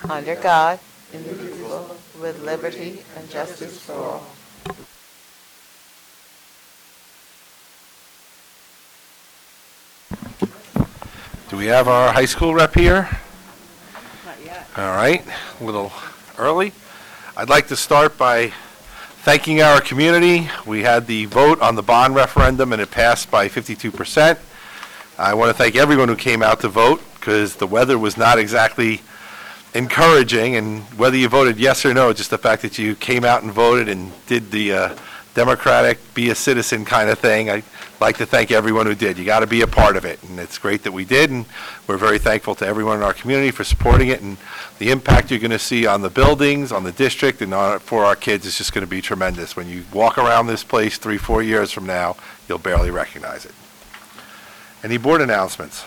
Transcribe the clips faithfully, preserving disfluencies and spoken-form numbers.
under God, indivisible, with liberty and justice for all. Do we have our high school rep here? All right, a little early. I'd like to start by thanking our community. We had the vote on the bond referendum and it passed by fifty-two percent. I want to thank everyone who came out to vote because the weather was not exactly encouraging, and whether you voted yes or no, just the fact that you came out and voted and did the uh, democratic, be a citizen kind of thing, I'd like to thank everyone who did. You got to be a part of it, and it's great that we did, and we're very thankful to everyone in our community for supporting it, and the impact you're going to see on the buildings, on the district, and on, for our kids is just going to be tremendous. When you walk around this place three, four years from now, you'll barely recognize it. Any board announcements?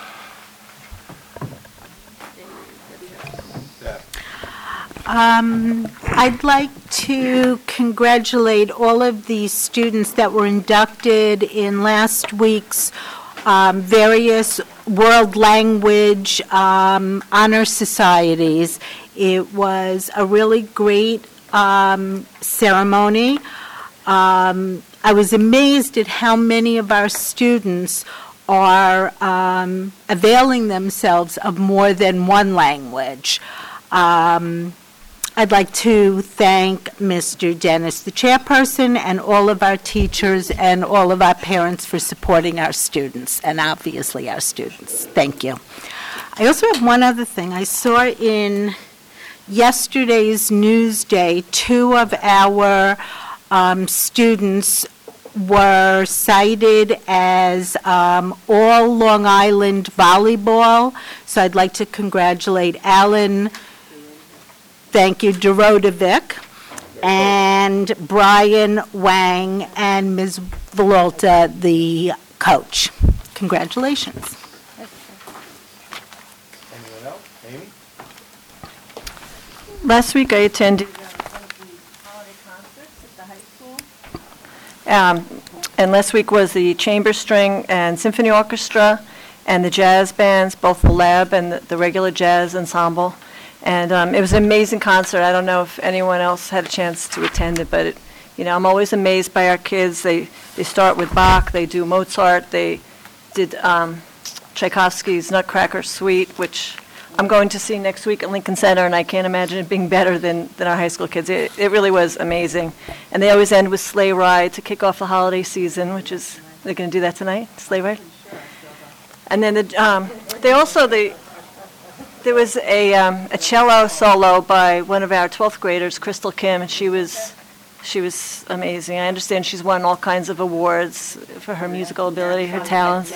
Um, I'd like to congratulate all of the students that were inducted in last week's um, various world language um, honor societies. It was a really great um, ceremony. Um, I was amazed at how many of our students are um, availing themselves of more than one language. Um, I'd like to thank Mister Dennis, the chairperson, and all of our teachers and all of our parents for supporting our students, and obviously our students. Thank you. I also have one other thing. I saw in yesterday's Newsday, two of our um, students were cited as um, all Long Island volleyball. So I'd like to congratulate Alan, thank you, Dorodovic, and Brian Wang, and Miz Volta, the coach. Congratulations. Anyone else? Amy? Last week I attended uh, one of the holiday concerts at the high school. Um, and last week was the chamber string and symphony orchestra and the jazz bands, both the lab and the, the regular jazz ensemble. And um, it was an amazing concert. I don't know if anyone else had a chance to attend it, but it, you know, I'm always amazed by our kids. They they start with Bach, they do Mozart, they did um, Tchaikovsky's Nutcracker Suite, which I'm going to see next week at Lincoln Center, and I can't imagine it being better than, than our high school kids. It, it really was amazing. And they always end with Sleigh Ride to kick off the holiday season, which is, they're going to do that tonight, Sleigh Ride? And then the, um, they also, they, there was a, um, a cello solo by one of our twelfth graders, Crystal Kim, and she was, she was amazing. I understand she's won all kinds of awards for her musical ability, her talents.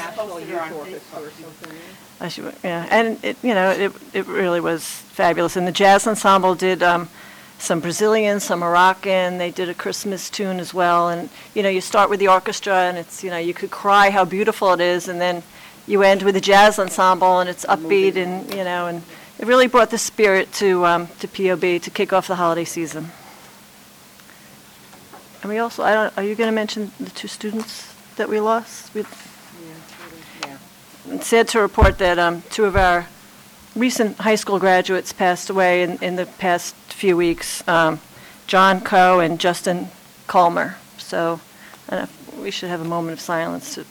I should, yeah, and it, you know, it it really was fabulous. And the jazz ensemble did um, some Brazilian, some Moroccan. They did a Christmas tune as well. And you know, you start with the orchestra, and it's, you know, you could cry how beautiful it is, and then you end with the jazz ensemble, and it's upbeat, and you know, and it really brought the spirit to um, to P O B to kick off the holiday season. And we also, I don't, are you going to mention the two students that we lost? We, It's sad to report that um, two of our recent high school graduates passed away in, in the past few weeks, um, John Coe and Justin Colmer. So uh, we should have a moment of silence to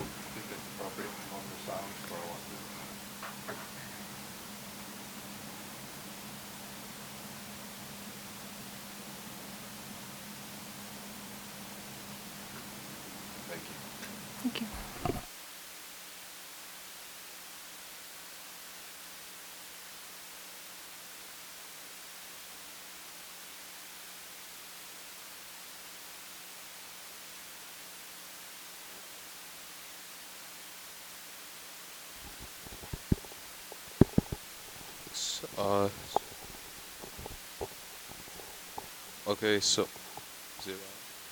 Thank you. Uh, okay, so is it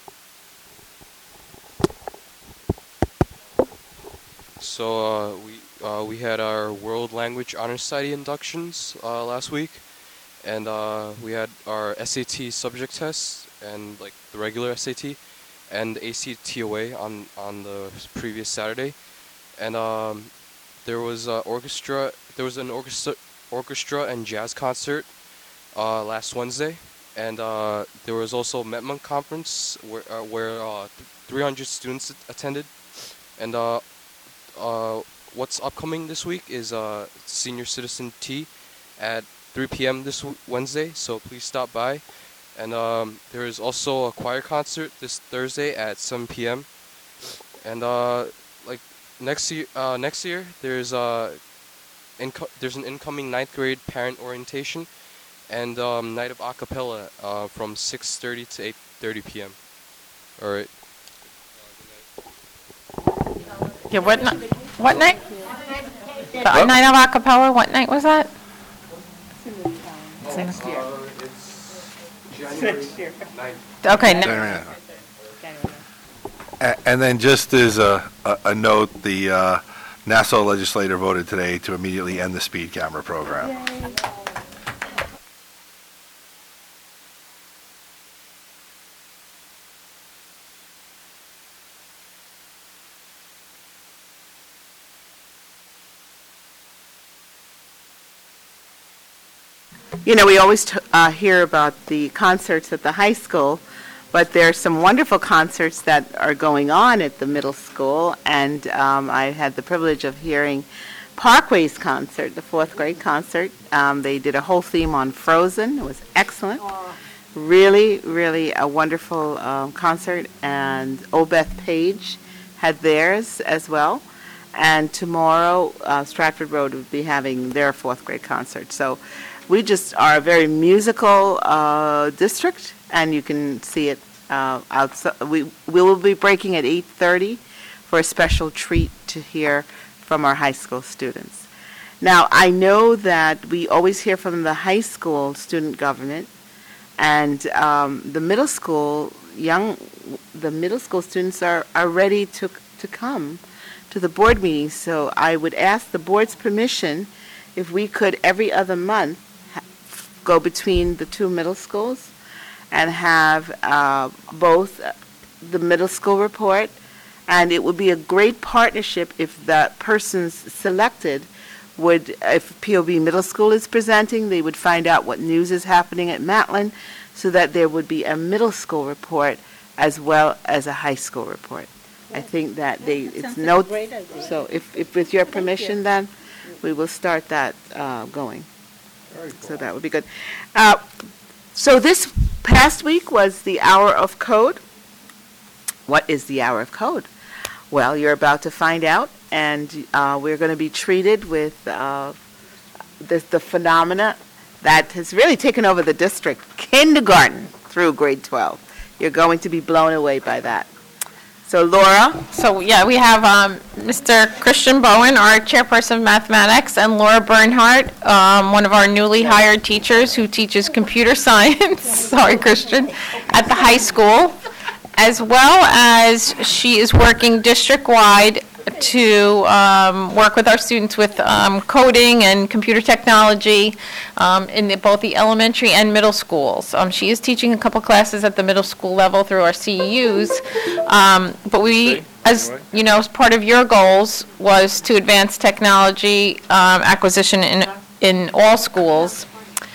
on? So uh, we uh, we had our World Language Honor Society inductions uh, last week, and uh, we had our S A T subject tests and like the regular S A T, and A C T O A on on the previous Saturday, and um, there was uh, orchestra. There was an orchestra orchestra and jazz concert uh, last Wednesday, and uh, there was also Metmont conference where uh, where uh, th- three hundred students at- attended, and uh, uh, what's upcoming this week is uh, Senior Citizen Tea at three p m this w- Wednesday. So please stop by, and um, there is also a choir concert this Thursday at seven p m And uh, like next year, uh, next year there's uh, inco- there's an incoming ninth grade parent orientation, and um, night of acapella uh, from six thirty to eight thirty p m All right. Yeah, what night, what night? The night of acapella, what night was that? It's January ninth. Okay, no- A- And then just as a, a a note, the uh, Nassau legislature voted today to immediately end the speed camera program. You know, we always t- uh, hear about the concerts at the high school, but there are some wonderful concerts that are going on at the middle school, and um, I had the privilege of hearing Parkway's concert, the fourth grade concert. Um, They did a whole theme on Frozen. It was excellent. Really, really a wonderful um, concert, and Obeth Page had theirs as well. And tomorrow, uh, Stratford Road would be having their fourth grade concert. So we just are a very musical uh, district, and you can see it uh, outside. We we will be breaking at eight thirty for a special treat to hear from our high school students. Now, I know that we always hear from the high school student government, and um, the middle school young the middle school students are are ready to to come to the board meetings. So I would ask the board's permission if we could every other month ha- go between the two middle schools and have uh, both uh, the middle school report, and it would be a great partnership if the persons selected would, if P O B Middle School is presenting, they would find out what news is happening at Matlin, so that there would be a middle school report as well as a high school report. I think that they, it's no, so if, if with your permission then, we will start that uh, going. So that would be good. Uh, So this past week was the Hour of Code. What is the Hour of Code? Well, you're about to find out, and uh, we're going to be treated with uh, the, the phenomena that has really taken over the district, kindergarten through grade twelve. You're going to be blown away by that. So Laura? So, yeah, we have um, Mister Christian Bowen, our chairperson of mathematics, and Laura Bernhardt, um, one of our newly hired teachers who teaches computer science, sorry, Christian, at the high school, as well as she is working district-wide to um, work with our students with um, coding and computer technology um, in the- both the elementary and middle schools. Um, She is teaching a couple classes at the middle school level through our C E Us. Um, But we, as, you know, as part of your goals was to advance technology um, acquisition in, in all schools.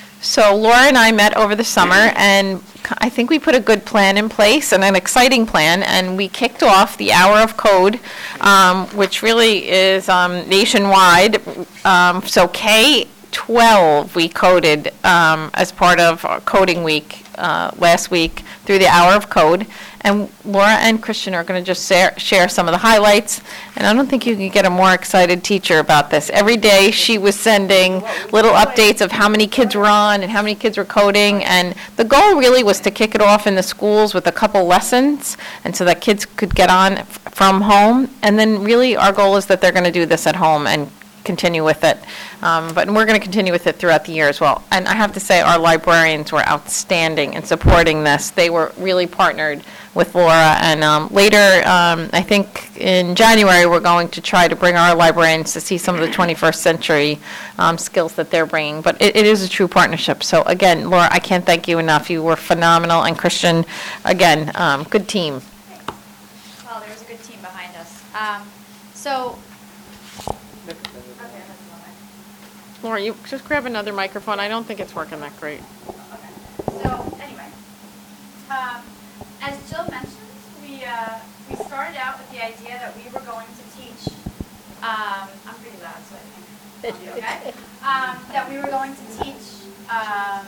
So Laura and I met over the summer, and I think we put a good plan in place, and an exciting plan, and we kicked off the Hour of Code, um, which really is um, nationwide. Um, So K twelve, we coded um, as part of our Coding Week uh, last week through the Hour of Code. And Laura and Christian are going to just share, share some of the highlights. And I don't think you can get a more excited teacher about this. Every day, she was sending little updates of how many kids were on and how many kids were coding. And the goal really was to kick it off in the schools with a couple lessons, and so that kids could get on f- from home. And then really, our goal is that they're going to do this at home and continue with it. Um, But we're going to continue with it throughout the year as well. And I have to say, our librarians were outstanding in supporting this. They were really partnered with Laura. And um, later, um, I think in January, we're going to try to bring our librarians to see some of the twenty-first century um, skills that they're bringing. But it it is a true partnership. So again, Laura, I can't thank you enough. You were phenomenal. And Christian, again, um, good team. Well, there was a good team behind us. Um, So, Laura, you just grab another microphone. I don't think it's working that great. So anyway, um, as Jill mentioned, we uh, we started out with the idea that we were going to teach. Um, I'm pretty loud, so I think I'll be okay. Um, that we were going to teach. Um,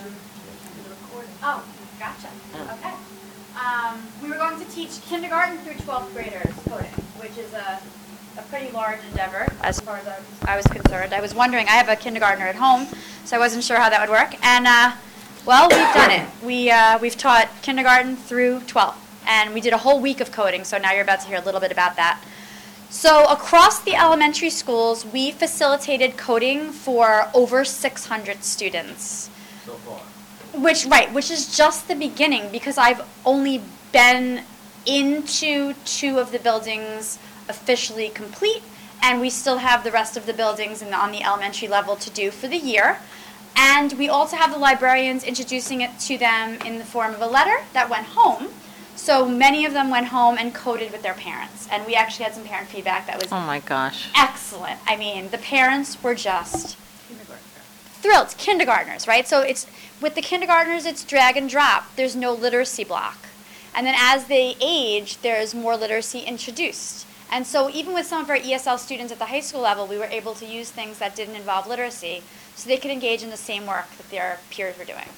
oh, gotcha. Okay. Um, we were going to teach kindergarten through twelfth graders coding, which is a a pretty large endeavor as far as I was, I was concerned. I was wondering, I have a kindergartner at home, so I wasn't sure how that would work. And, uh, well, we've done it. We, uh, we've taught kindergarten through twelfth, and we did a whole week of coding, so now you're about to hear a little bit about that. So across the elementary schools, we facilitated coding for over six hundred students. So far. Which, right, which is just the beginning, because I've only been into two of the buildings officially complete, and we still have the rest of the buildings in the, on the elementary level to do for the year. And we also have the librarians introducing it to them in the form of a letter that went home. So many of them went home and coded with their parents, and we actually had some parent feedback that was Oh my gosh. excellent. I mean, the parents were just thrilled. Kindergartners, right? So it's with the kindergartners, it's drag and drop. There's no literacy block. And then as they age, there's more literacy introduced. And so even with some of our E S L students at the high school level, we were able to use things that didn't involve literacy so they could engage in the same work that their peers were doing.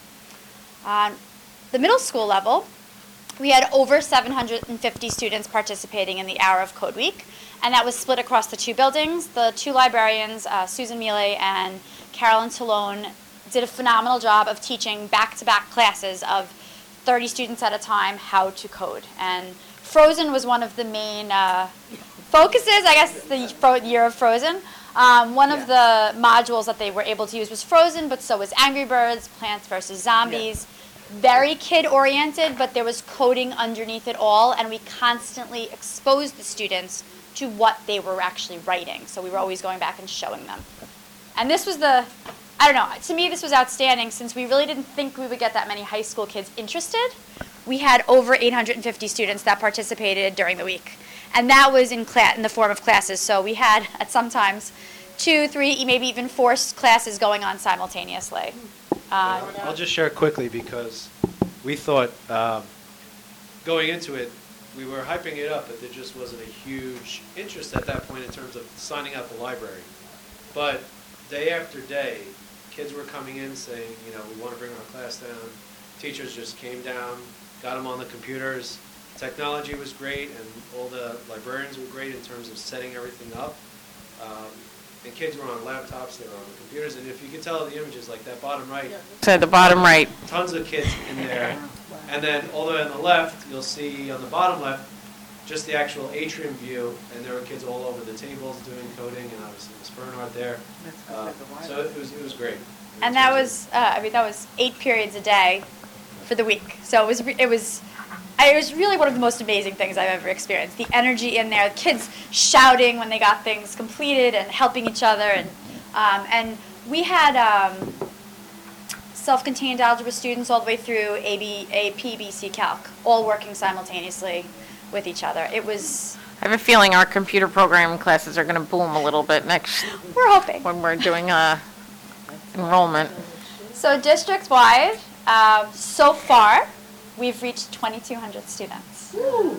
On the middle school level, we had over seven hundred fifty students participating in the Hour of Code Week, and that was split across the two buildings. The two librarians, uh, Susan Miele and Carolyn Talone, did a phenomenal job of teaching back-to-back classes of thirty students at a time how to code. And Frozen was one of the main uh, focuses, I guess, the fro- year of Frozen. Um, one of the modules that they were able to use was Frozen, but so was Angry Birds, Plants versus Zombies. Very kid-oriented, but there was coding underneath it all, and we constantly exposed the students to what they were actually writing. So we were always going back and showing them. And this was the, I don't know, to me this was outstanding since we really didn't think we would get that many high school kids interested. We had over eight hundred fifty students that participated during the week. And that was in class, in the form of classes. So we had, at sometimes, two, three, maybe even four classes going on simultaneously. Uh, I'll just share quickly because we thought, um, going into it, we were hyping it up, but there just wasn't a huge interest at that point in terms of signing out the library. But day after day, kids were coming in saying, you know, we want to bring our class down. Teachers just came down, got them on the computers. Technology was great, and all the librarians were great in terms of setting everything up. Um, and kids were on laptops, they were on the computers, and if you could tell the images, like that bottom right, So the bottom right. tons of kids in there. And then all the way on the left, you'll see on the bottom left, just the actual atrium view, and there were kids all over the tables doing coding, and obviously Miz Bernhardt there. Uh, so it was, it was great. And that was, uh, I mean, that was eight periods a day for the week. So it was, re- it was, I- it was really one of the most amazing things I've ever experienced. The energy in there, the kids shouting when they got things completed and helping each other, and um, and we had um, self-contained algebra students all the way through A B, A P, B C Calc, all working simultaneously with each other. It was, I have a feeling our computer programming classes are going to boom a little bit next, we're hoping. when we're doing uh, enrollment. So district-wide, um, so far, we've reached twenty-two hundred students.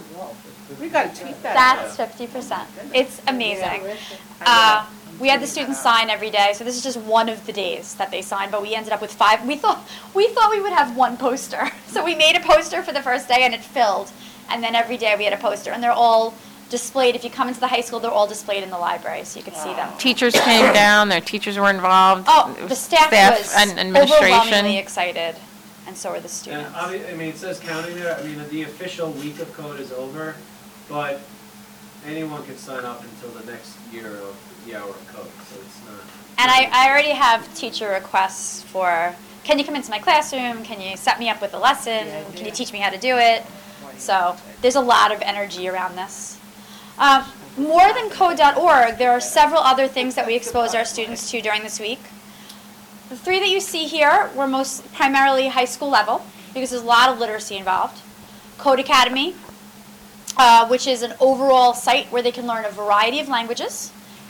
We got to tweet that. That's fifty percent. It's amazing. Uh, we had the students sign every day, so this is just one of the days that they signed, but we ended up with five. We thought we thought we would have one poster. So we made a poster for the first day and it filled. And then every day we had a poster, and they're all displayed. If you come into the high school, they're all displayed in the library, so you can see them. Teachers came down, their teachers were involved. Oh, It the was staff was and administration. overwhelmingly excited, and so were the And students. I mean, I mean, it says counting there, I mean, the official week of code is over, but anyone can sign up until the next year of the hour of code, so it's not. And I, I already have teacher requests for, can you come into my classroom? Can you set me up with a lesson? Can you teach me how to do it? So there's a lot of energy around this. Um, more than code dot org, there are several other things that we expose our students to during this week. The three that you see here were most primarily high school level because there's a lot of literacy involved. Code Academy, uh, which is an overall site where they can learn a variety of languages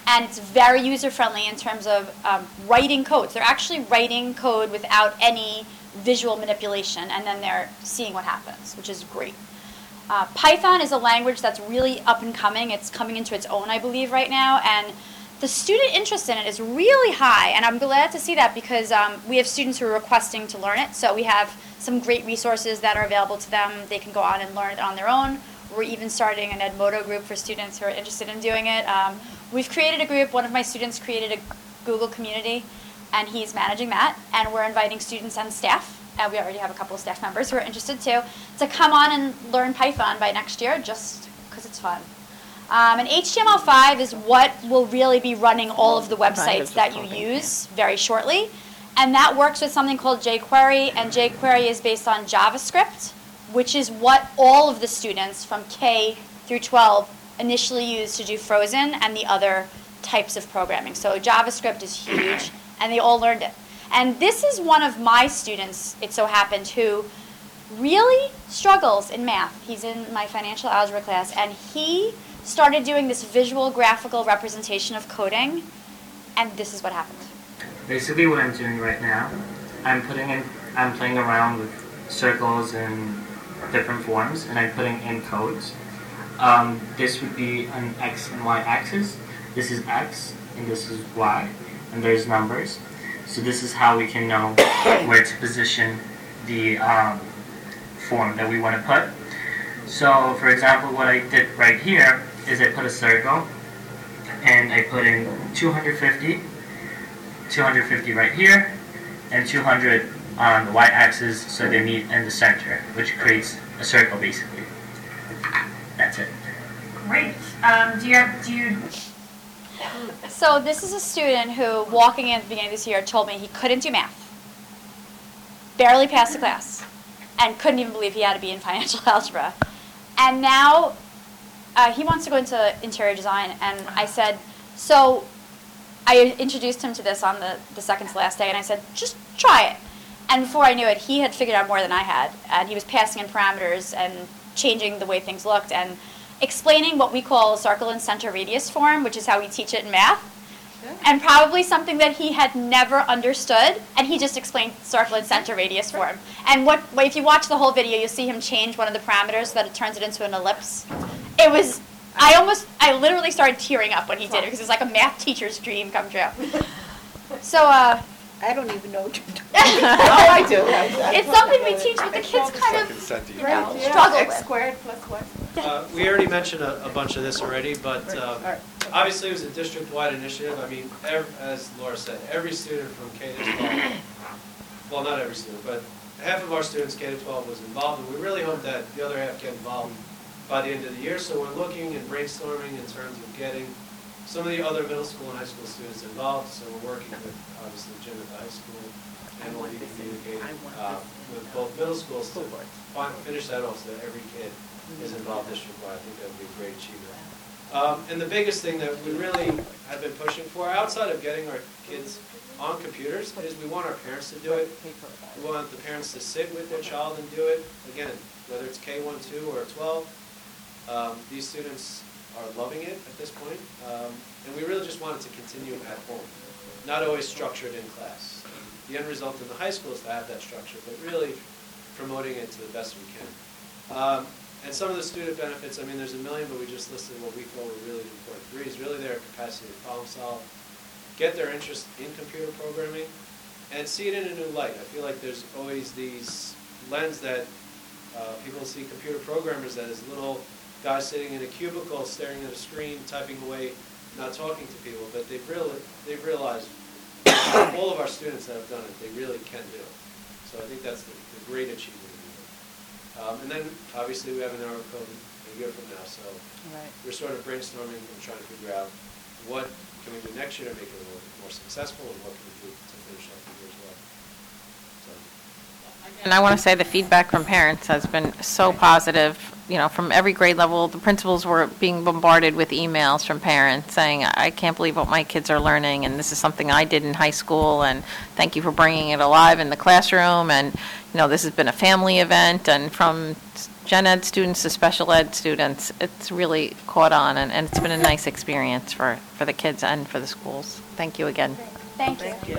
And it's very user-friendly in terms of um, writing codes. They're actually writing code without any visual manipulation, and then they're seeing what happens, which is great. Uh, Python is a language that's really up and coming. It's coming into its own, I believe, right now, and the student interest in it is really high, and I'm glad to see that because um, we have students who are requesting to learn it, so we have some great resources that are available to them. They can go on and learn it on their own. We're even starting an Edmodo group for students who are interested in doing it. Um, we've created a group. One of my students created a Google community, and he's managing that, and we're inviting students and staff, and we already have a couple of staff members who are interested too, to come on and learn Python by next year just because it's fun. Um, and H T M L five is what will really be running all of the websites that you use very shortly. And that works with something called jQuery, and jQuery is based on JavaScript, which is what all of the students from K through twelve initially used to do Frozen and the other types of programming. So JavaScript is huge, and they all learned it. And this is one of my students, it so happened, who really struggles in math. He's in my financial algebra class, and he started doing this visual graphical representation of coding, and this is what happened. Basically what I'm doing right now, I'm putting in, I'm playing around with circles and different forms, and I'm putting in codes. Um, this would be an X and Y axis. This is X, and this is Y, and there's numbers. So this is how we can know where to position the um, form that we want to put. So, for example, what I did right here is I put a circle, and I put in two hundred fifty, two hundred fifty right here, and two hundred on the y-axis, so they meet in the center, which creates a circle, basically. That's it. Great. Um, do you have, do you... So this is a student who, walking in at the beginning of this year, told me he couldn't do math, barely passed the class, and couldn't even believe he had to be in financial algebra. And now uh, he wants to go into interior design, and I said, so I introduced him to this on the, the second to last day, and I said, just try it. And before I knew it, he had figured out more than I had, and he was passing in parameters and changing the way things looked, and explaining what we call a circle and center radius form, which is how we teach it in math, and probably something that he had never understood, and he just explained circle and center radius form. And what, if you watch the whole video, you'll see him change one of the parameters so that it turns it into an ellipse. It was, I almost, I literally started tearing up when he did it, because it was like a math teacher's dream come true. So, uh, I don't even know what you're doing. Oh, I do. I- I- it's something we teach, but the kids kind of, you know, struggle X with. squared plus what? Uh, We already mentioned a, a bunch of this already, but um, All right. obviously it was a district-wide initiative. I mean, ev- as Laura said, every student from K to twelve, well, not every student, but half of our students K to twelve was involved, and we really hope that the other half get involved by the end of the year. So we're looking and brainstorming in terms of getting some of the other middle school and high school students involved. So we're working with, obviously, Jim at the high school, and we'll be communicating uh, with both middle schools to fin- finish that off so that every kid is involved district-wide. I think that would be a great achievement. Um, and the biggest thing that we really have been pushing for, outside of getting our kids on computers, is we want our parents to do it. We want the parents to sit with their child and do it. Again, whether it's K one, two, or twelve, um, these students are loving it at this point. Um, and we really just want it to continue at home, not always structured in class. The end result in the high school is to have that structure, but really promoting it to the best we can. Um, And some of the student benefits, I mean, there's a million, but we just listed what we thought were really important. Three is really their capacity to problem solve, get their interest in computer programming, and see it in a new light. I feel like there's always these lens that uh, people see computer programmers as little guys sitting in a cubicle, staring at a screen, typing away, not talking to people. But they've really, they've realized, all of our students that have done it, they really can do it. So I think that's the, the great achievement. Um, and then, obviously, we have an hour code a year from now, so Right. we're sort of brainstorming and trying to figure out what can we do next year to make it a little bit more successful, and what can we do to finish off the year as well. So, And I want to say the feedback from parents has been so positive, you know, from every grade level. The principals were being bombarded with emails from parents saying, I can't believe what my kids are learning, and this is something I did in high school, and thank you for bringing it alive in the classroom, and, you know, this has been a family event, and from gen ed students to special ed students. It's really caught on, and, and it's been a nice experience for, for the kids and for the schools. Thank you again. Thank you.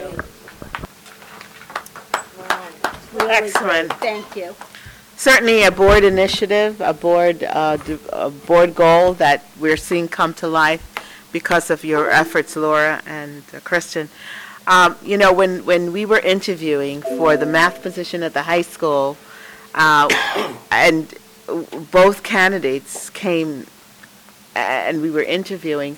Excellent. Thank you. Certainly a board initiative, a board, uh, d- a board goal that we're seeing come to life because of your efforts, Laura and uh, Kristen. Um, You know, when, when we were interviewing for the math position at the high school, uh, and both candidates came and we were interviewing,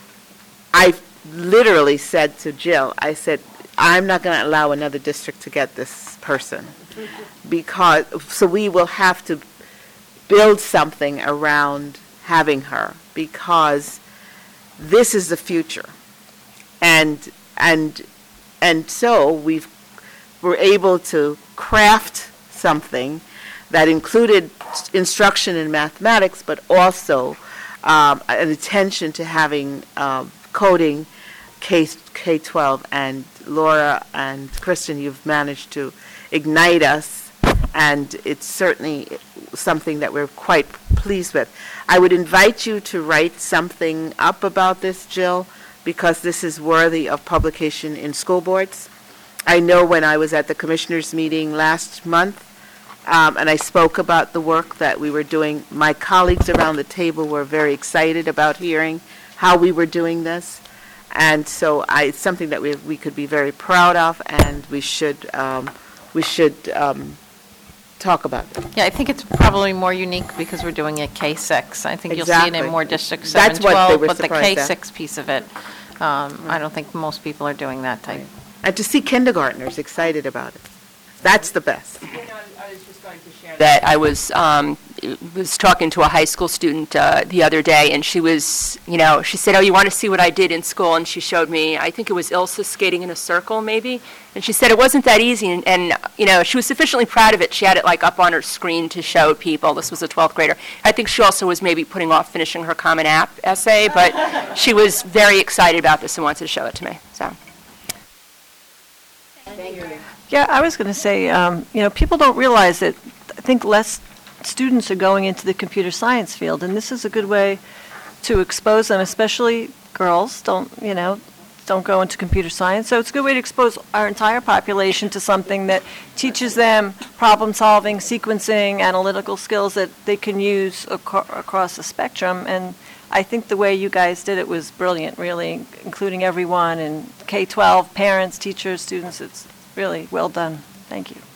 I literally said to Jill, I said, I'm not going to allow another district to get this person, because, so we will have to build something around having her, because this is the future. And, and, and so we've, we're able to craft something that included instruction in mathematics, but also um, an attention to having um, coding K, K twelve. And Laura and Kristen, you've managed to ignite us, and it's certainly something that we're quite pleased with. I would invite you to write something up about this, Jill, because this is worthy of publication in school boards. I know when I was at the commissioners' meeting last month, um, and I spoke about the work that we were doing, my colleagues around the table were very excited about hearing how we were doing this. And so I, it's something that we, we could be very proud of, and we should, um, we should um, talk about it. Yeah, I think it's probably more unique because we're doing a K six. I think you'll see it in Exactly. more districts, That's seven, what they twelve, were but the surprised K at. six piece of it, um, I don't think most people are doing that type. And to see kindergartners excited about it, that's the best. You know, I was just going to share that I was, um, was talking to a high school student uh, the other day, and she was, you know, she said, oh, you want to see what I did in school? And she showed me, I think it was Ilsa skating in a circle, maybe. And she said it wasn't that easy, and, and, you know, she was sufficiently proud of it. She had it, like, up on her screen to show people. This was a twelfth grader. I think she also was maybe putting off finishing her Common App essay, but she was very excited about this and wanted to show it to me, so. Yeah, I was going to say, um, you know, people don't realize that, I think less students are going into the computer science field, and this is a good way to expose them, especially girls, don't, you know, don't go into computer science. So it's a good way to expose our entire population to something that teaches them problem-solving, sequencing, analytical skills that they can use aco- across the spectrum. And I think the way you guys did it was brilliant, really, including everyone, and K twelve, parents, teachers, students. It's really well done. Thank you.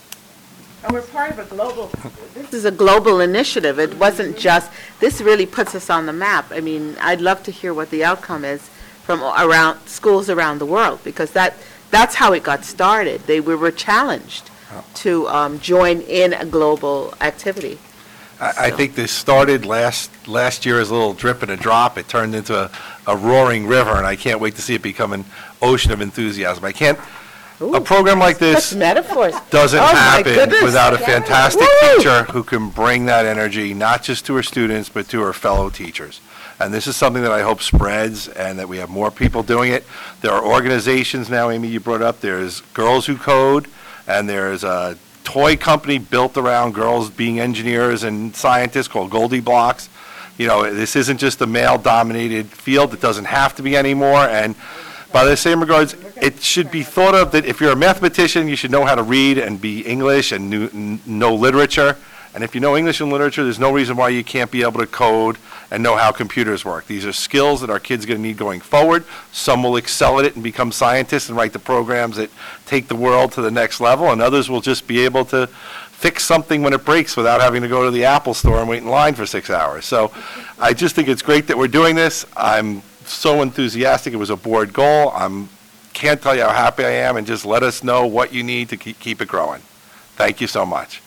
And we're part of a global, this is a global initiative. It wasn't just, this really puts us on the map. I mean, I'd love to hear what the outcome is from around, schools around the world, because that, that's how it got started. They were, were challenged to um, join in a global activity. I, I think this started last, last year as a little drip and a drop. It turned into a, a roaring river, and I can't wait to see it become an ocean of enthusiasm. I can't, a program like this Such metaphors. doesn't Oh, my happen goodness. without a fantastic Woo! teacher who can bring that energy, not just to her students, but to her fellow teachers. And this is something that I hope spreads and that we have more people doing it. There are organizations now, Amy, you brought up, there's Girls Who Code, and there's a toy company built around girls being engineers and scientists called Goldie Blocks. You know, this isn't just a male-dominated field. It doesn't have to be anymore. And by the same regards, it should be thought of that if you're a mathematician, you should know how to read and be English and knew- know literature. And if you know English and literature, there's no reason why you can't be able to code and know how computers work. These are skills that our kids are going to need going forward. Some will excel at it and become scientists and write the programs that take the world to the next level, and others will just be able to fix something when it breaks without having to go to the Apple store and wait in line for six hours. So I just think it's great that we're doing this. I'm so enthusiastic. It was a board goal. I'm can't tell you how happy I am, and just let us know what you need to keep, keep it growing. Thank you so much.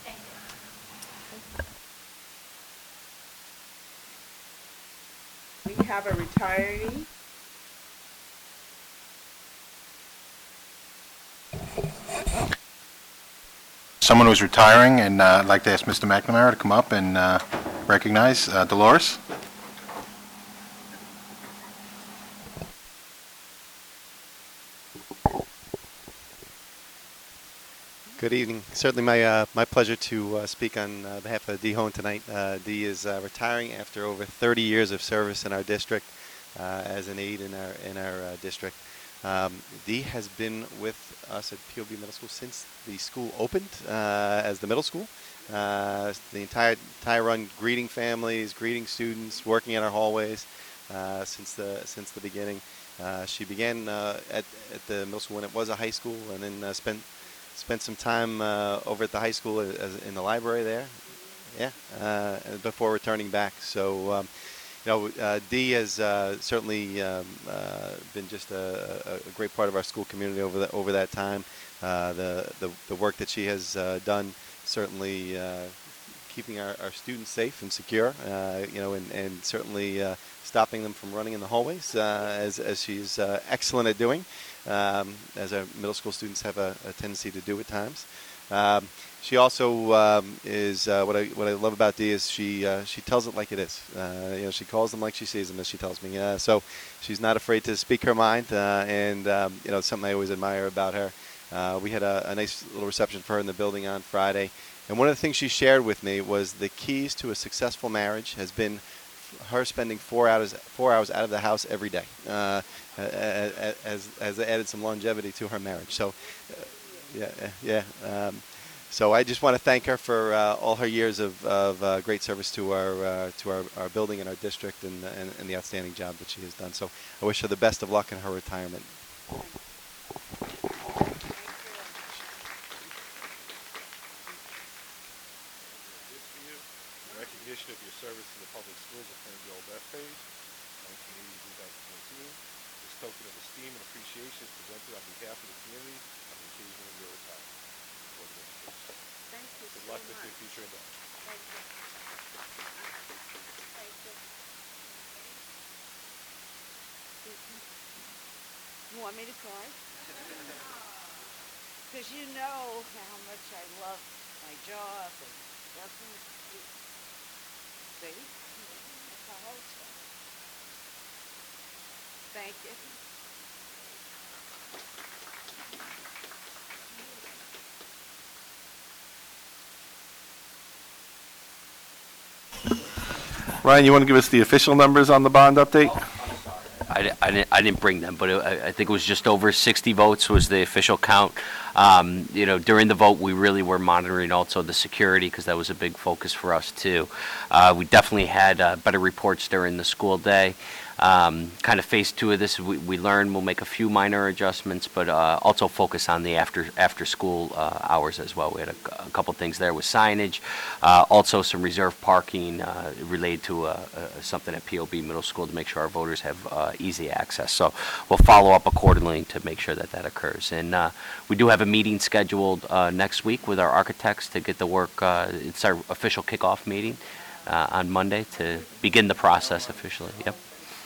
We have a retiree. Someone who's retiring, and uh, I'd like to ask Mister McNamara to come up and uh, recognize uh, Dolores. Good evening. Certainly my uh, my pleasure to uh, speak on uh, behalf of Dee Hohn tonight. Uh, Dee is uh, retiring after over thirty years of service in our district uh, as an aide in our in our uh, district. Um, Dee has been with us at P O B Middle School since the school opened uh, as the middle school. Uh, the entire entire run, greeting families, greeting students, working in our hallways uh, since the since the beginning. Uh, she began uh, at at the middle school when it was a high school, and then uh, spent spent some time uh, over at the high school as, in the library there. Yeah, uh, before returning back. So. Um, You know, uh, Dee has uh, certainly um, uh, been just a, a great part of our school community over the, over that time. Uh, the, the the work that she has uh, done, certainly uh, keeping our, our students safe and secure. Uh, you know, and, and certainly uh, stopping them from running in the hallways, uh, as as she's uh, excellent at doing, um, as our middle school students have a, a tendency to do at times. Um, She also um, is uh, what I what I love about Dee is she uh, she tells it like it is. Uh, you know, she calls them like she sees them, as she tells me. Uh, so she's not afraid to speak her mind, uh, and um, you know, it's something I always admire about her. Uh, we had a, a nice little reception for her in the building on Friday, and one of the things she shared with me was the keys to a successful marriage has been her spending four hours four hours out of the house every day. Uh, has has added some longevity to her marriage. So, uh, yeah, yeah. Um, So I just want to thank her for uh, all her years of, of uh, great service to our uh, to our, our building and our district, and, and, and the outstanding job that she has done. So I wish her the best of luck in her retirement. Recognition of your service in the public schools at Plainview Old Beth page, nineteen eighty to twenty fourteen. This token of esteem and appreciation is presented on behalf of the community on the occasion of your retirement. Thank you Good so luck with much. your future endeavors. Thank you. Thank you. You want me to cry? Because you know how much I love my job and working with you. See? That's how I start. Thank you. Ryan, you want to give us the official numbers on the bond update? I, di- I didn't, I didn't bring them, but it- I, I think it was just over sixty votes was the official count. Um, you know, during the vote, we really were monitoring also the security, because that was a big focus for us too. Uh, we definitely had uh, better reports during the school day. Um, kind of phase two of this, we, we learned we'll make a few minor adjustments, but uh, also focus on the after after school uh, hours as well. We had a, a couple things there with signage, uh, also some reserve parking uh, related to uh, uh, something at P O B Middle School to make sure our voters have uh, easy access. So we'll follow up accordingly to make sure that that occurs. And uh, we do have a meeting scheduled uh, next week with our architects to get the work. Uh, it's our official kickoff meeting uh, on Monday to begin the process officially. Yep.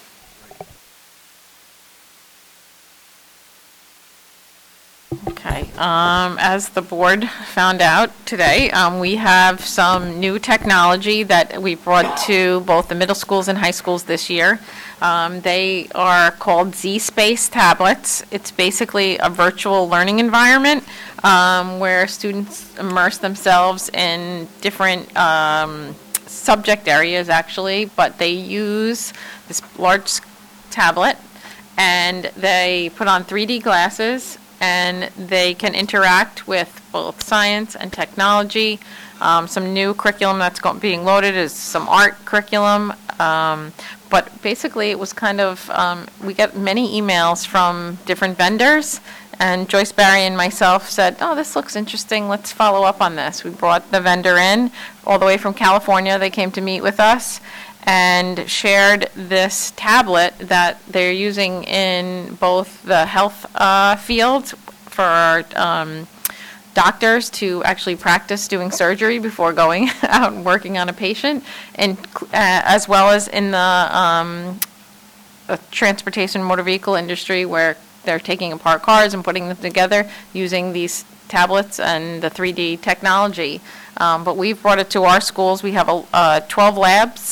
Okay, um, as the board found out today, um, we have some new technology that we brought to both the middle schools and high schools this year. Um, they are called Z-Space tablets. It's basically a virtual learning environment um, where students immerse themselves in different um, subject areas, actually, but they use this large tablet and they put on three D glasses and they can interact with both science and technology. Um, some new curriculum that's go- being loaded is some art curriculum. Um, but basically, it was kind of, um, we get many emails from different vendors, and Joyce Barry and myself said, oh, this looks interesting, let's follow up on this. We brought the vendor in, all the way from California. They came to meet with us and shared this tablet that they're using in both the health uh, field for our um, doctors to actually practice doing surgery before going out and working on a patient, and uh, as well as in the um, uh, transportation motor vehicle industry, where they're taking apart cars and putting them together using these tablets and the three D technology. Um, but we've brought it to our schools. We have a, uh, twelve labs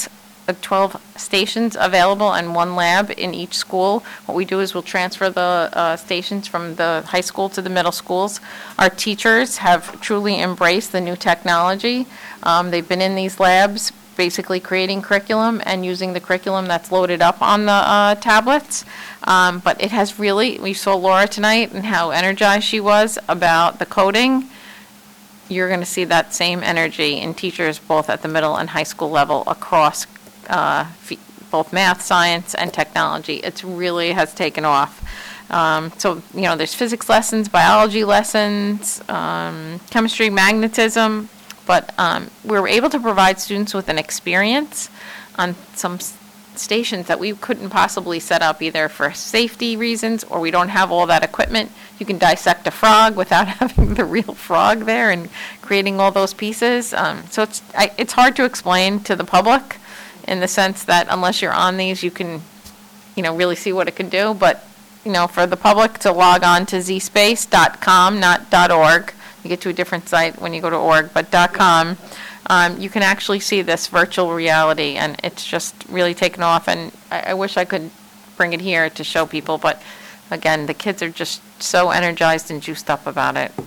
uh, twelve stations available and one lab in each school. What we do is we'll transfer the uh, stations from the high school to the middle schools. Our teachers have truly embraced the new technology. Um, They've been in these labs, basically creating curriculum and using the curriculum that's loaded up on the uh, tablets. Um, But it has really, we saw Laura tonight and how energized she was about the coding. You're going to see that same energy in teachers both at the middle and high school level across uh, f- both math, science, and technology. It really has taken off. Um, So, you know, there's physics lessons, biology lessons, um, chemistry, magnetism, but um, we were able to provide students with an experience on some s- stations that we couldn't possibly set up either for safety reasons or we don't have all that equipment. You can dissect a frog without having the real frog there and creating all those pieces. Um, so it's I, it's hard to explain to the public in the sense that unless you're on these, you can, you know, really see what it can do. But you know, for the public to log on to z space dot com, not .org. You get to a different site when you go to org, but .com. Um, you can actually see this virtual reality, and it's just really taken off. And I, I wish I could bring it here to show people, but again, the kids are just so energized and juiced up about it.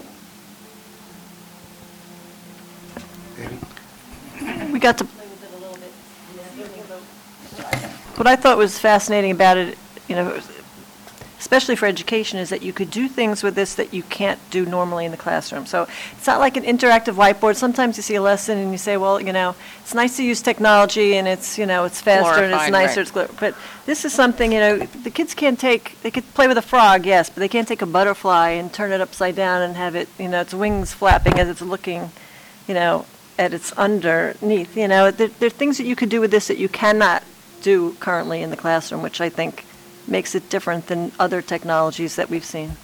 We got to play with it a little bit. What I thought was fascinating about it, you know, especially for education, is that you could do things with this that you can't do normally in the classroom. So it's not like an interactive whiteboard. Sometimes you see a lesson and you say, well, you know, it's nice to use technology and it's, you know, it's faster and it's Glorified, nicer. right. It's gl- but this is something, you know, the kids can't take, they could play with a frog, yes, but they can't take a butterfly and turn it upside down and have it, you know, its wings flapping as it's looking, you know, at its underneath. You know, there, there are things that you could do with this that you cannot do currently in the classroom, which I think makes it different than other technologies that we've seen.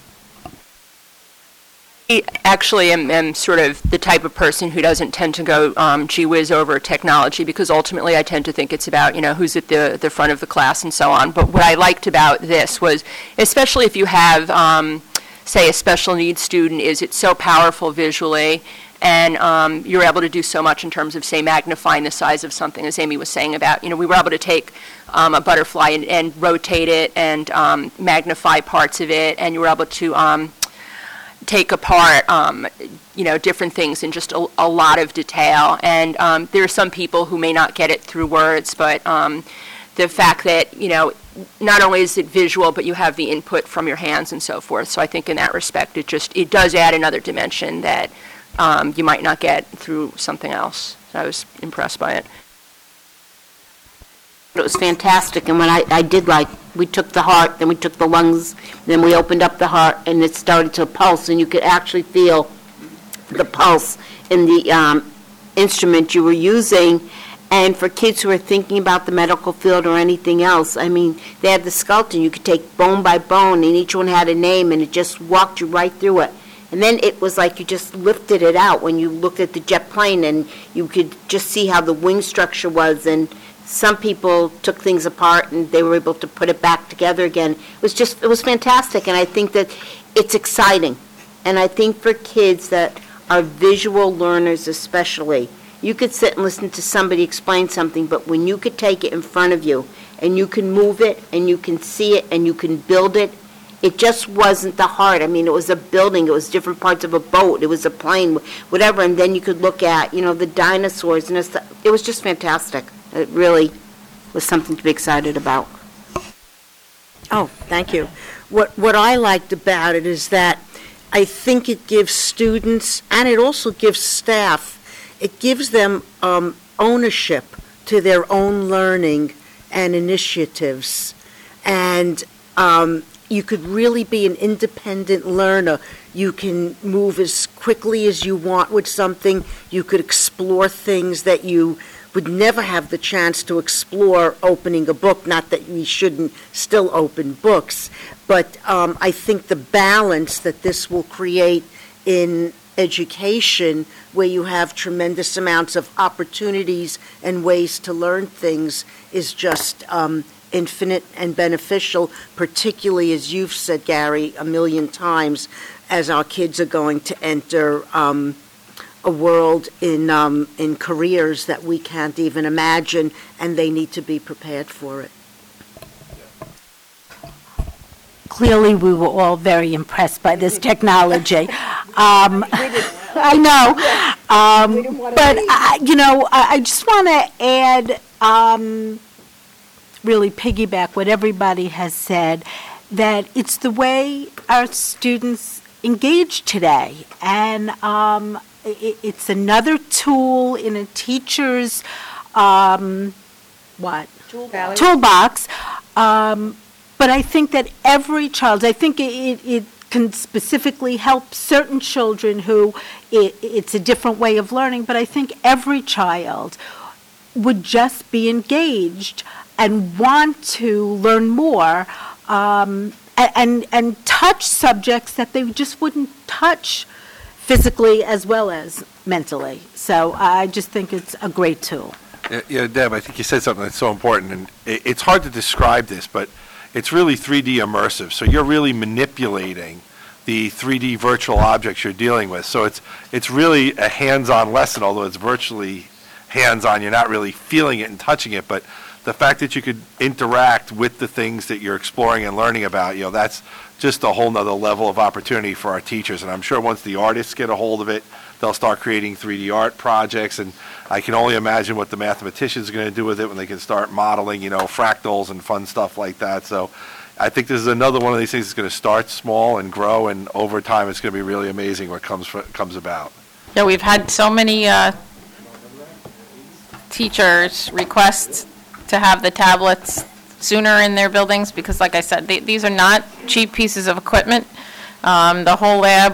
I actually am, am sort of the type of person who doesn't tend to go um, gee whiz over technology because ultimately I tend to think it's about, you know, who's at the, the front of the class and so on. But what I liked about this was, especially if you have, um, say, a special needs student, is it's so powerful visually. And um, you're able to do so much in terms of, say, magnifying the size of something, as Amy was saying about, you know, we were able to take um, a butterfly and, and rotate it and um, magnify parts of it, and you were able to um, take apart, um, you know, different things in just a, a lot of detail. And um, there are some people who may not get it through words, but um, the fact that, you know, not only is it visual, but you have the input from your hands and so forth. So I think in that respect, it just, it does add another dimension that Um, you might not get through something else. I was impressed by it. It was fantastic, and when I, I did like, we took the heart, then we took the lungs, then we opened up the heart, and it started to pulse, and you could actually feel the pulse in the um, instrument you were using. And for kids who are thinking about the medical field or anything else, I mean, they had the skeleton. You could take bone by bone, and each one had a name, and it just walked you right through it. And then it was like you just lifted it out when you looked at the jet plane, and you could just see how the wing structure was. And some people took things apart and they were able to put it back together again. It was just, it was fantastic. And I think that it's exciting. And I think for kids that are visual learners especially, you could sit and listen to somebody explain something, but when you could take it in front of you and you can move it and you can see it and you can build it, it just wasn't the heart. I mean, it was a building, it was different parts of a boat, it was a plane, whatever, and then you could look at, you know, the dinosaurs, and it's, it was just fantastic. It really was something to be excited about. Oh, thank you. What, what I liked about it is that I think it gives students, and it also gives staff, it gives them um, ownership to their own learning and initiatives. And um, you could really be an independent learner. You can move as quickly as you want with something. You could explore things that you would never have the chance to explore opening a book. Not that we shouldn't still open books, but um, I think the balance that this will create in education, where you have tremendous amounts of opportunities and ways to learn things, is just um, infinite and beneficial, particularly, as you've said, Gary, a million times, as our kids are going to enter um, a world in, um, in careers that we can't even imagine, and they need to be prepared for it. Clearly, we were all very impressed by this technology. Um, I know. Um, But, I- you know, I I just want to add, um, really piggyback what everybody has said, that it's the way our students engage today. And um, i- it's another tool in a teacher's, um, what? Toolbox. Um, But I think that every child, I think it, it can specifically help certain children who it, it's a different way of learning, but I think every child would just be engaged and want to learn more, um, a- and, and touch subjects that they just wouldn't touch physically as well as mentally. So I just think it's a great tool. Yeah, Yeah, Deb, I think you said something that's so important, and it, it's hard to describe this, but it's really three D immersive. So you're really manipulating the three D virtual objects you're dealing with. So it's it's really a hands-on lesson, although it's virtually hands-on. You're not really feeling it and touching it, but the fact that you could interact with the things that you're exploring and learning about, you know, that's just a whole nother level of opportunity for our teachers. And I'm sure once the artists get a hold of it, they'll start creating three D art projects, and I can only imagine what the mathematicians are going to do with it when they can start modeling, you know, fractals and fun stuff like that. So I think this is another one of these things that's going to start small and grow, and over time it's going to be really amazing what comes fr- comes about. Yeah, we've had so many uh, teachers request to have the tablets sooner in their buildings because, like I said, they, these are not cheap pieces of equipment. Um, the whole lab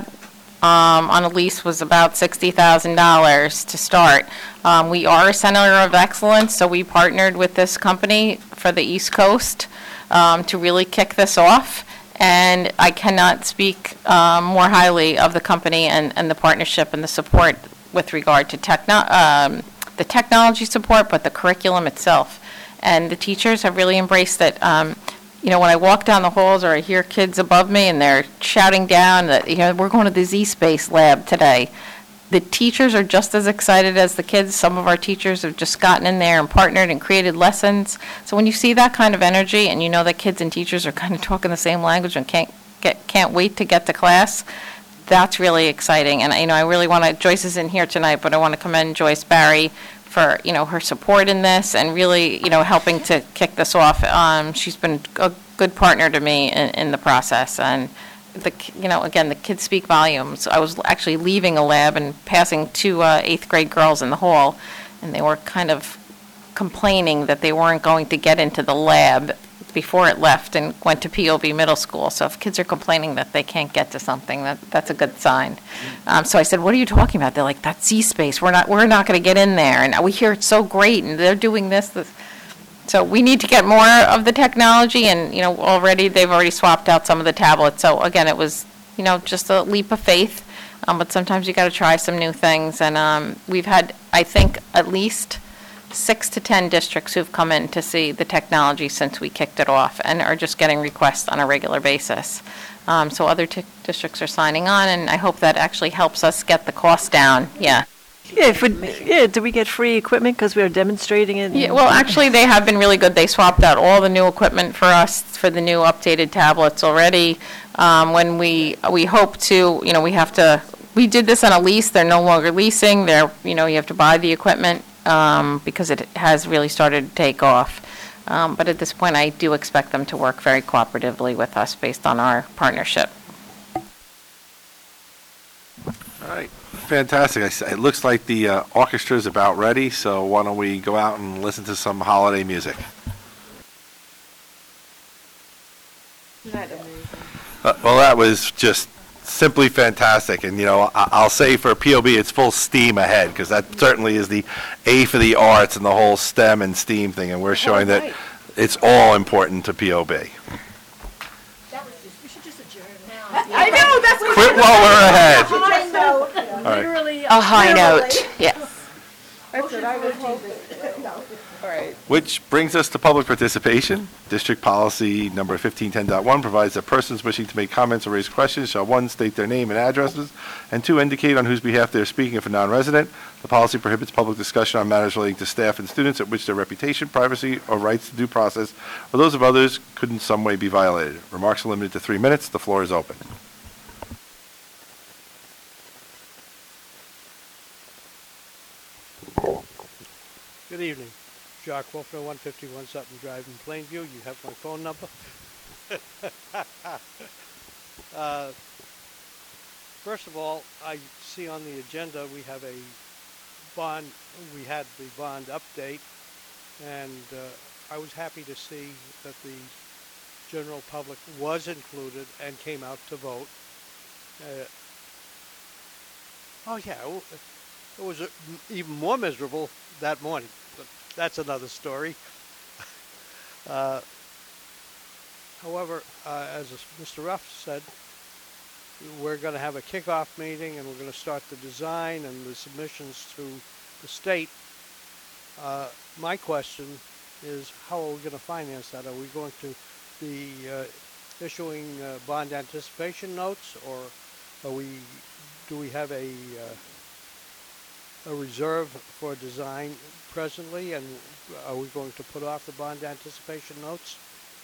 um, on a lease was about sixty thousand dollars to start. Um, we are a center of excellence, so we partnered with this company for the East Coast um, to really kick this off. And I cannot speak um, more highly of the company and, and the partnership and the support with regard to techno, um, the technology support, but the curriculum itself. And the teachers have really embraced it. Um, you know, when I walk down the halls or I hear kids above me and they're shouting down that, you know, we're going to the Z-Space lab today, the teachers are just as excited as the kids. Some of our teachers have just gotten in there and partnered and created lessons. So when you see that kind of energy and you know that kids and teachers are kind of talking the same language and can't get, can't wait to get to class, that's really exciting. And, you know, I really want to, Joyce isn't here tonight, but I want to commend Joyce Barry for, you know, her support in this and really, you know, helping to kick this off. Um, she's been a good partner to me in, in the process. And, the, you know, again, the kids speak volumes. I was actually leaving a lab and passing two uh, eighth grade girls in the hall, and they were kind of complaining that they weren't going to get into the lab before it left and went to P O B middle school. So if kids are complaining that they can't get to something, that, that's a good sign. Um, so I said, what are you talking about? They're like, that's Z-Space. We're not, we're not going to get in there. And we hear it's so great, and they're doing this, this. So we need to get more of the technology, and, you know, already, they've already swapped out some of the tablets. So again, it was, you know, just a leap of faith. Um, but sometimes you got to try some new things. And um, we've had, I think, at least six to ten districts who've come in to see the technology since we kicked it off and are just getting requests on a regular basis. Um, so other t- districts are signing on, and I hope that actually helps us get the cost down. Yeah. Yeah, if we, yeah, do we get free equipment because we are demonstrating it? Yeah, well, actually, they have been really good. They swapped out all the new equipment for us for the new updated tablets already. Um, when we, we hope to, you know, we have to, we did this on a lease. They're no longer leasing. They're, you know, you have to buy the equipment. Um, because it has really started to take off. Um, but at this point, I do expect them to work very cooperatively with us based on our partnership. All right, fantastic. I s- It looks like the uh, orchestra is about ready, so why don't we go out and listen to some holiday music? Uh, Well, that was just simply fantastic, and, you know, I- I'll say for P O B, it's full steam ahead, because that certainly is the A for the arts and the whole STEM and STEAM thing, and we're showing that it's all important to P O B. I know, that's what Quit while we're ahead. I know. All right. A high note, yes. That's what I was hoping. All right. Which brings us to public participation. District policy number fifteen ten point one provides that persons wishing to make comments or raise questions shall, one, state their name and addresses, and two, indicate on whose behalf they are speaking if a non-resident. The policy prohibits public discussion on matters relating to staff and students at which their reputation, privacy, or rights to due process, or those of others, could in some way be violated. Remarks are limited to three minutes. The floor is open. Good evening. Jacques Wolfner, one fifty-one Sutton Drive in Plainview. You have my phone number. uh, first of all, I see on the agenda we have a bond, we had the bond update, and uh, I was happy to see that the general public was included and came out to vote. Uh, oh yeah, it was uh, even more miserable that morning, but that's another story. uh, however, uh, as Mister Ruff said, we're going to have a kickoff meeting and we're going to start the design and the submissions to the state. Uh, my question is, how are we going to finance that? Are we going to be uh, issuing uh, bond anticipation notes, or are we, do we have a uh, a reserve for design presently, and are we going to put off the bond anticipation notes?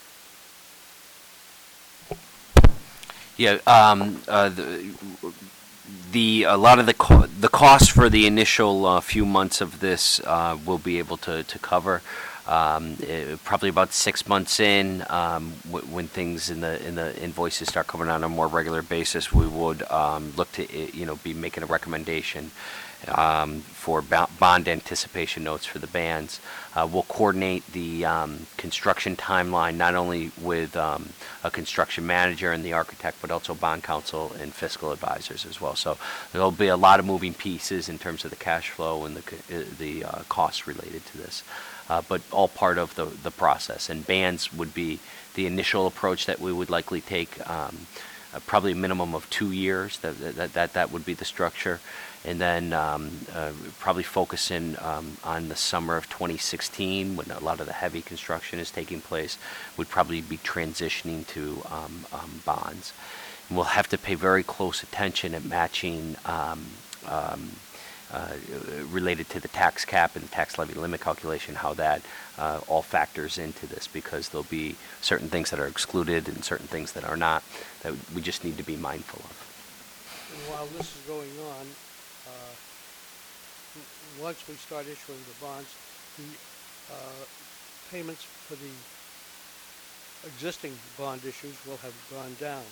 Yeah, um, uh, the, the, a lot of the, co the cost for the initial uh, few months of this uh, we'll be able to, to cover. Um, it, probably about six months in, um, w when things in the in the invoices start coming on a more regular basis, we would um, look to you know be making a recommendation um, for bond anticipation notes for the bands. Uh, we'll coordinate the um, construction timeline not only with um, a construction manager and the architect, but also bond counsel and fiscal advisors as well. So there'll be a lot of moving pieces in terms of the cash flow and the the uh, costs related to this. Uh, but all part of the, the process. And bands would be the initial approach that we would likely take, um, uh, probably a minimum of two years, that, that, that, that would be the structure. And then um, uh, probably focus in um, on the summer of twenty sixteen, when a lot of the heavy construction is taking place, would probably be transitioning to um, um, bonds. And we'll have to pay very close attention at matching um, um, Uh, related to the tax cap and the tax levy limit calculation, how that uh, all factors into this, because there'll be certain things that are excluded and certain things that are not, that we just need to be mindful of. And while this is going on, uh, once we start issuing the bonds, the uh, payments for the existing bond issues will have gone down.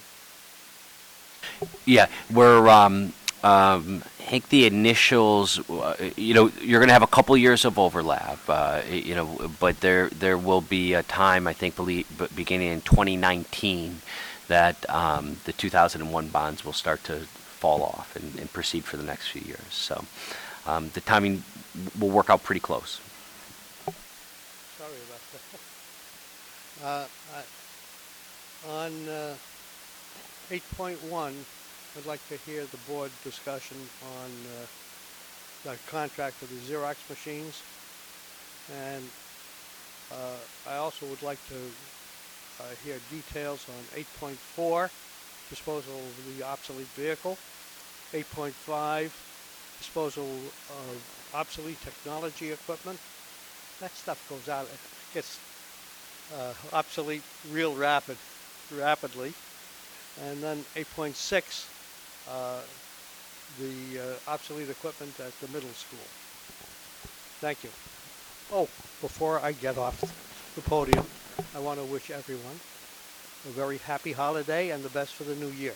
Yeah, we're um, Um, I think the initials, uh, you know, you're going to have a couple years of overlap, uh, you know, but there there will be a time, I think, believe, beginning in twenty nineteen, that um, the two thousand one bonds will start to fall off and, and proceed for the next few years. So um, the timing will work out pretty close. Sorry about that. Uh, I, on uh, eight point one, I'd like to hear the board discussion on uh, the contract for the Xerox machines. And uh, I also would like to uh, hear details on eight point four, disposal of the obsolete vehicle. eight point five, disposal of obsolete technology equipment. That stuff goes out, it gets uh, obsolete real rapid, rapidly. And then eight point six, Uh, the uh, obsolete equipment at the middle school. Thank you. Oh, before I get off the podium, I want to wish everyone a very happy holiday and the best for the new year.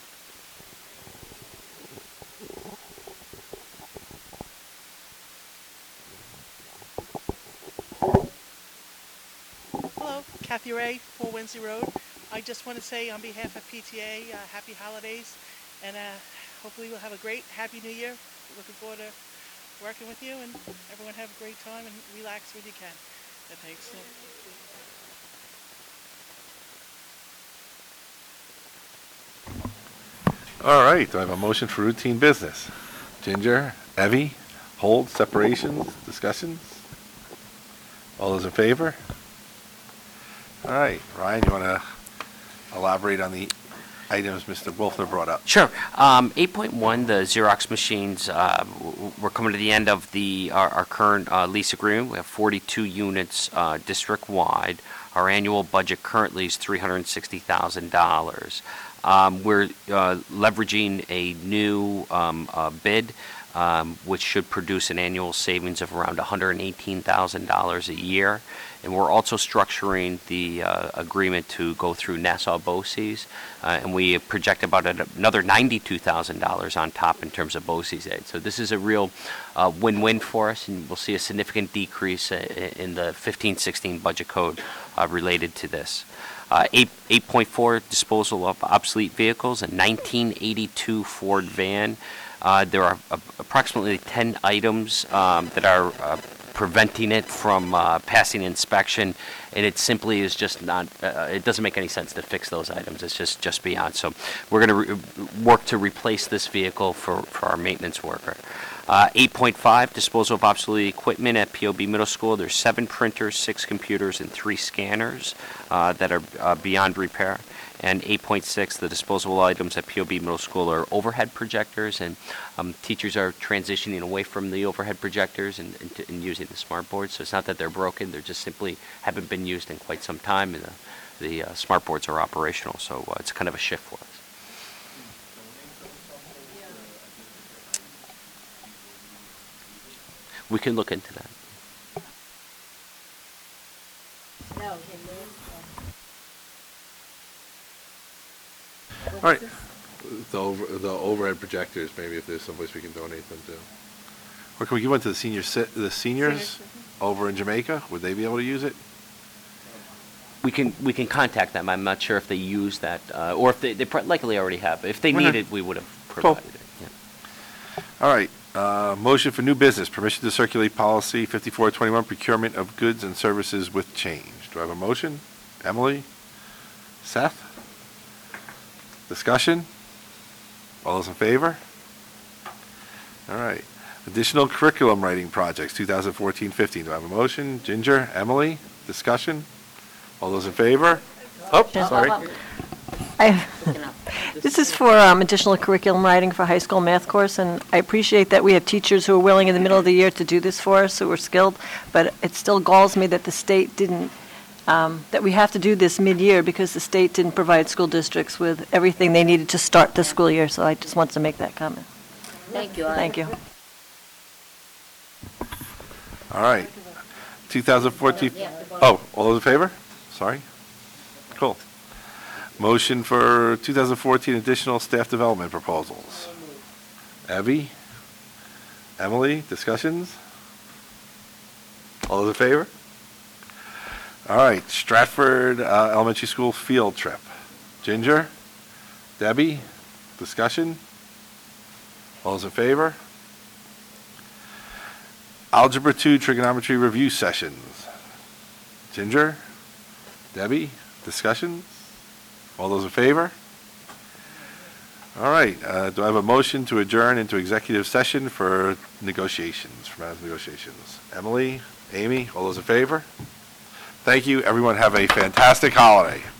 Hello, Kathy Ray, four Wednesday Road. I just want to say on behalf of P T A, uh, happy holidays, and uh, hopefully we'll have a great, happy new year. Looking forward to working with you, and everyone have a great time and relax when you can. And thanks. All right, do I have a motion for routine business? Ginger, Evie, hold, separations, discussions? All those in favor? All right, Ryan, you want to elaborate on the items Mister Wolfner brought up? Sure. Um, eight point one, the Xerox machines, uh, w- w- we're coming to the end of the, our, our current uh, lease agreement. We have forty-two units uh, district-wide. Our annual budget currently is three hundred sixty thousand dollars. Um, we're uh, leveraging a new um, uh, bid, um, which should produce an annual savings of around one hundred eighteen thousand dollars a year. And we're also structuring the uh, agreement to go through Nassau BOCES, uh, and we project about another ninety-two thousand dollars on top in terms of BOCES aid. So this is a real uh, win-win for us, and we'll see a significant decrease uh, in the fifteen sixteen budget code uh, related to this. Uh, eight, 8.4, disposal of obsolete vehicles, a nineteen eighty-two Ford van. Uh, there are uh, approximately ten items um, that are uh, preventing it from uh, passing inspection, and it simply is just not, uh, it doesn't make any sense to fix those items. It's just, just beyond. So we're going to re- work to replace this vehicle for, for our maintenance worker. Uh, eight point five, disposal of obsolete equipment at P O B Middle School. There's seven printers, six computers, and three scanners uh, that are uh, beyond repair. And eight point six, the disposable items at P O B Middle School are overhead projectors, and um, teachers are transitioning away from the overhead projectors and, and, and using the smart boards. So it's not that they're broken, they just simply haven't been used in quite some time, and the, the uh, smart boards are operational. So uh, it's kind of a shift for us. We can look into that. All right, the over, the overhead projectors, maybe if there's someplace we can donate them to. Or can we give one to the senior, ci- the seniors over in Jamaica? Would they be able to use it? We can we can contact them. I'm not sure if they use that, uh, or if they, they pr- likely already have. If they Okay. need it, we would have Cool. provided it. Yeah. All right, uh, motion for new business, permission to circulate policy fifty-four twenty-one, procurement of goods and services with change. Do I have a motion? Emily? Seth? Discussion? All those in favor? All right. Additional curriculum writing projects, two thousand fourteen fifteen. Do I have a motion? Ginger, Emily, discussion? All those in favor? Oh, sorry. I- This is for um, additional curriculum writing for high school math course, and I appreciate that we have teachers who are willing in the middle of the year to do this for us, who are skilled, but it still galls me that the state didn't, um, that we have to do this mid-year because the state didn't provide school districts with everything they needed to start the school year, so I just wanted to make that comment. Thank you. Thank you. All right. two thousand fourteen, oh, all those in favor? Sorry. Cool. Motion for two thousand fourteen additional staff development proposals. Abby? Emily, discussions? All those in favor? All right, Stratford uh, Elementary School field trip. Ginger? Debbie? Discussion? All those in favor? Algebra two trigonometry review sessions. Ginger? Debbie? Discussions? All those in favor? All right, uh, do I have a motion to adjourn into executive session for negotiations, for matters of negotiations? Emily, Amy, all those in favor? Thank you, everyone, have a fantastic holiday.